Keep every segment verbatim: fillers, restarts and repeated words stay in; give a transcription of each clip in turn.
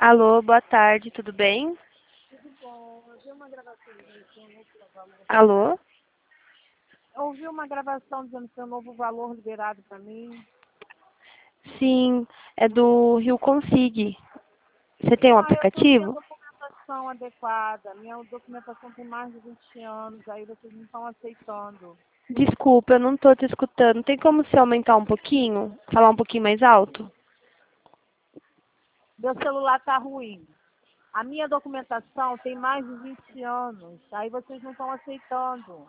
Alô, boa tarde, tudo bem? Tudo bom. Eu vi uma gravação dizendo que tem um novo valor. Alô? Eu ouvi uma gravação dizendo que tem um novo valor liberado para mim. Sim, é do Rio Consig. Você tem um Ah, eu estou sem a aplicativo? documentação adequada. Minha documentação tem mais de vinte anos, aí vocês não estão aceitando. Desculpa, eu não tô te escutando. Tem como você aumentar um pouquinho? Falar um pouquinho mais alto? Meu celular está ruim. A minha documentação tem mais de vinte anos, aí vocês não estão aceitando.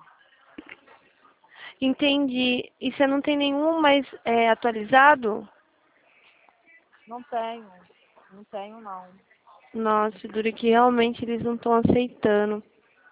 Entendi. E você não tem nenhum mais é, atualizado? Não tenho. Não tenho, não. Nossa, dura que realmente eles não estão aceitando.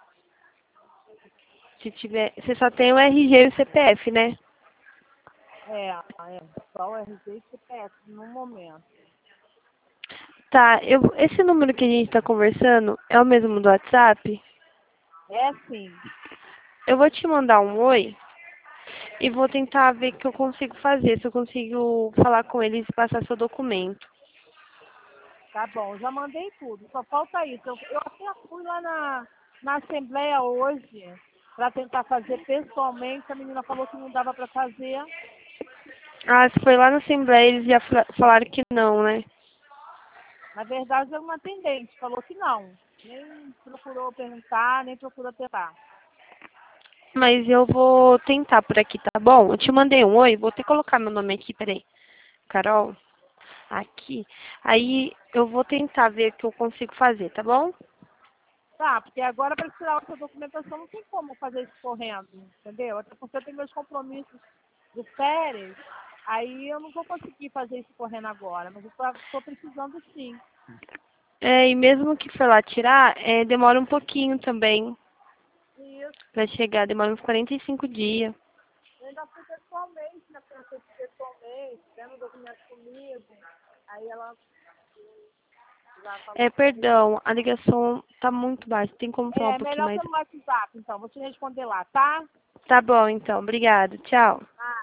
Se tiver, você só tem o R G e o C P F, né? É, é. Só o R G e C P F no momento. Tá, eu, esse número que a gente tá conversando é o mesmo do WhatsApp? É sim. Eu vou te mandar um oi e vou tentar ver o que eu consigo fazer, se eu consigo falar com eles e passar seu documento. Tá bom, já mandei tudo, só falta isso. Eu, eu até fui lá na, na Assembleia hoje para tentar fazer pessoalmente. A menina falou que não dava para fazer. Ah, se foi lá na Assembleia, eles já fala- falaram que não, né? Na verdade, é uma atendente, falou que não. Nem procurou perguntar, nem procurou tentar. Mas eu vou tentar por aqui, tá bom? Eu te mandei um oi, vou ter que colocar meu nome aqui, peraí. Carol, aqui. Aí eu vou tentar ver o que eu consigo fazer, tá bom? Tá, porque agora para tirar outra documentação não tem como fazer isso correndo, entendeu? Até porque eu tenho meus compromissos de férias, aí eu não vou conseguir fazer isso correndo agora, mas eu estou precisando sim. É, e mesmo que for lá tirar, é, demora um pouquinho também Isso. pra chegar, demora uns quarenta e cinco dias. Eu ainda fui pessoalmente, né? Porque eu fui pessoalmente, tendo documento comigo. Aí ela já falou É, que não ia. perdão, a ligação tá muito baixa, tem como falar um É, pouquinho melhor mais? pelo WhatsApp, então. Vou te responder lá, tá? Tá bom, então, obrigada, tchau. Ah,